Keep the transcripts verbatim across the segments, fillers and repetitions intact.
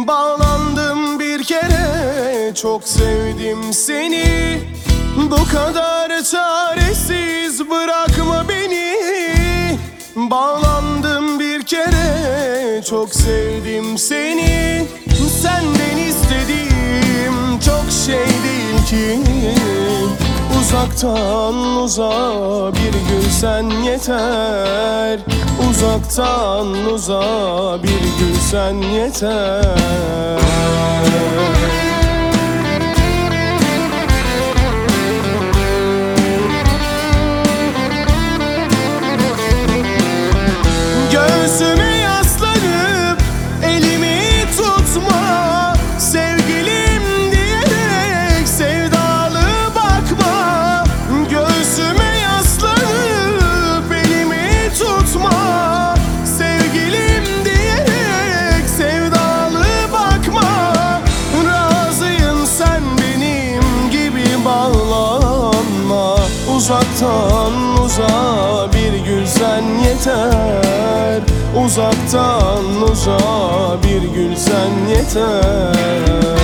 Bağlandım bir kere, çok sevdim seni. Bu kadar çaresiz bırakma beni. Bağlandım bir kere, çok sevdim seni. Senden istediğim çok şey değil ki. Uzaktan uzağa bir gülsen yeter. Uzaktan uzağa bir gülsen yeter. Göğsüme yaslanıp elimi tutma, sevgilim diyerek sevdalı bakma. Göğsüme yaslanıp elimi tutma, sevgilim diyerek sevdalı bakma. Razıyım sen benim gibi bağlanma. Uzaktan uzağa bir gülsen yeter. Uzaktan uzağa bir gülsen yeter.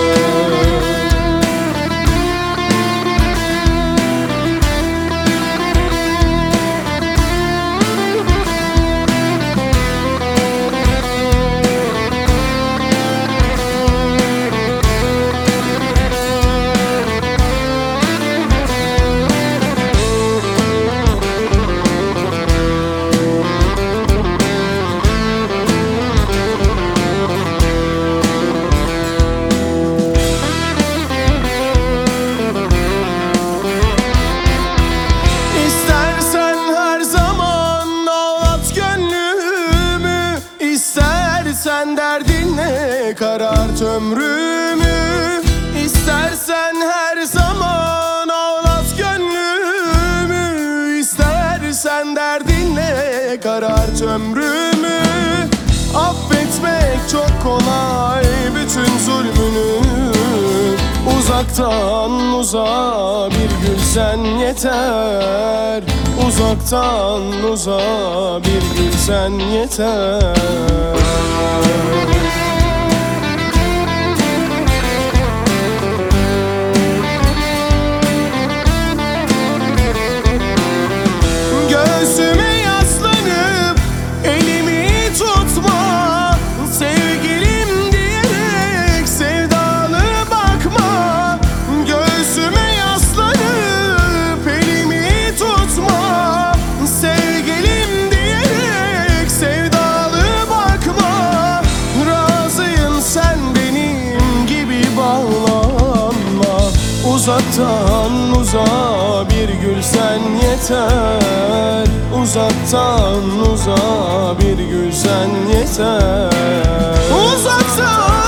İstersen derdinle karart ömrümü. İstersen her zaman ağlat gönlümü. İstersen derdinle karart ömrümü. Affetmek çok kolay bütün zulmünü. Uzaktan uzağa bir gülsen yeter. Uzaktan uzağa bir gülsen yeter. Göğsüme yaslanıp elimi tutma, sevgilim diyerek sevdalı bakma. Göğsüme yaslanıp elimi tutma, sevgilim diyerek sevdalı bakma. Razıyım sen benim gibi bağlanma. Uzaktan uzağa bir gülsen yeter. Uzaktan uzağa bir gülsen yeter. Uzaktan